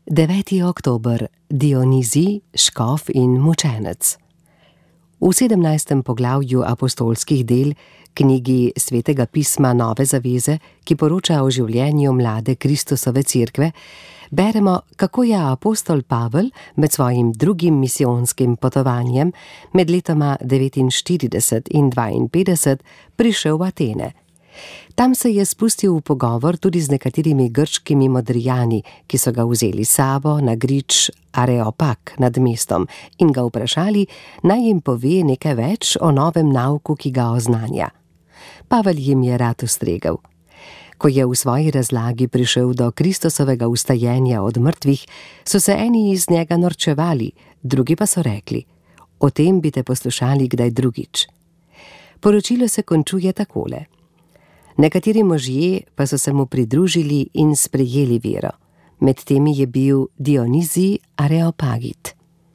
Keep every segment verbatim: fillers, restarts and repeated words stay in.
deveti oktober, Dionizij, škof in mučenec. V sedemnajstem poglavju apostolskih del, knjigi Svetega pisma Nove zaveze, ki poroča o življenju mlade Kristusove cerkve, beremo, kako je apostol Pavel med svojim drugim misijonskim potovanjem med letoma devetinštirideset in dvainpetdeset prišel v Atene. Tam se je spustil v pogovor tudi z nekaterimi grškimi modrijani, ki so ga vzeli sabo na grič Areopag nad mestom in ga vprašali, naj jim pove nekaj več o novem nauku, ki ga oznanja. Pavel jim je rad ustregel. Ko je v svoji razlagi prišel do Kristusovega vstajenja od mrtvih, so se eni iz njega norčevali, drugi pa so rekli: o tem bi te poslušali kdaj drugič. Poročilo se končuje takole. Nekateri možje pa so se mu pridružili in sprejeli vero. Med temi je bil Dionizij Areopagit.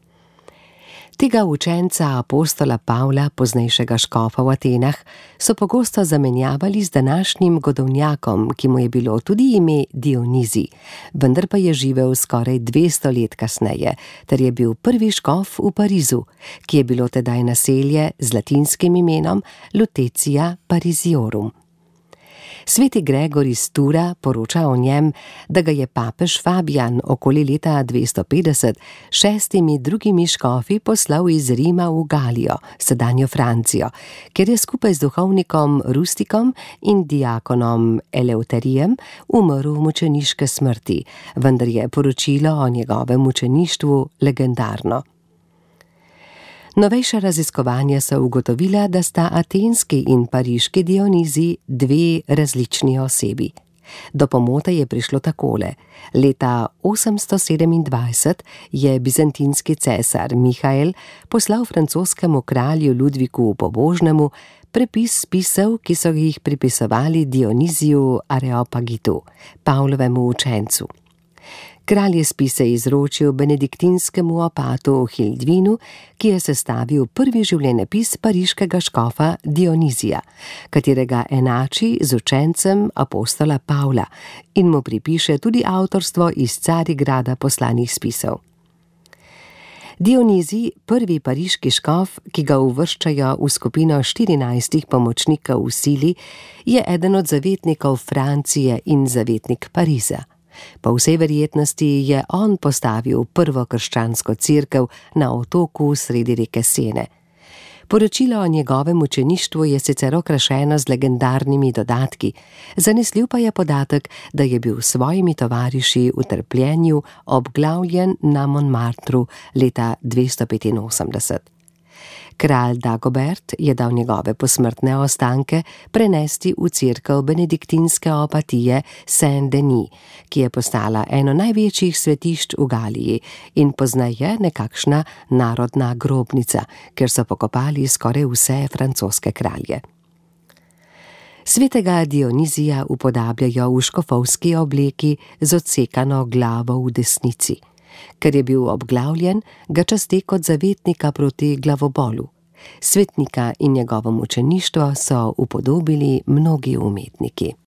Tega učenca apostola Pavla, poznejšega škofa v Atenah, so pogosto zamenjavali z današnjim godovnjakom, ki mu je bilo tudi ime Dionizij, vendar pa je živel skoraj dvesto let kasneje, ter je bil prvi škof v Parizu, ki je bilo tedaj naselje z latinskim imenom Lutetia Parisiorum. Sveti Gregor iz Tura poroča o njem, da ga je papež Fabijan okoli leta dvesto petdeset šestimi drugimi škofi poslal iz Rima v Galijo, sedanjo Francijo, kjer je skupaj z duhovnikom Rustikom in diakonom Eleuterijem umrl mučeniške smrti, vendar je poročilo o njegovem mučeništvu legendarno. Novejša raziskovanja so ugotovila, da sta atenski in pariški Dionizij dve različni osebi. Do pomote je prišlo takole. Leta osemsto sedemindvajset je bizantinski cesar Mihael poslal francoskemu kralju Ludviku Pobožnemu prepis spisov, ki so jih pripisovali Dioniziju Areopagitu, Pavlovemu učencu. Kralj je spise izročil benediktinskemu opatu Hildvinu, ki je sestavil prvi življenjepis pariškega škofa Dionizija, katerega enači z učencem apostola Pavla in mu pripiše tudi avtorstvo iz Carigrada poslanih spisov. Dionizij, prvi pariški škof, ki ga uvrščajo v skupino štirinajstih pomočnikov v sili, je eden od zavetnikov Francije in zavetnik Pariza. Po vsej verjetnosti je on postavil prvo krščansko cerkev na otoku sredi reke Sene. Poročilo o njegovem učeništvu je sicer okrašeno z legendarnimi dodatki, zanesljiv pa je podatek, da je bil s svojimi tovariši v trpljenju obglavljen na Montmartru leta dvesto petinosemdeset. Kralj Dagobert je dal njegove posmrtne ostanke prenesti v cerkev benediktinske opatije Saint-Denis, ki je postala eno največjih svetišč v Galiji in pozneje nekakšna narodna grobnica, kjer so pokopali skoraj vse francoske kralje. Svetega Dionizija upodabljajo v škofovski obleki z odsekano glavo v desnici. Ker je bil obglavljen, ga časti kot zavetnika proti glavobolu. Svetnika in njegovo mučeništvo so upodobili mnogi umetniki.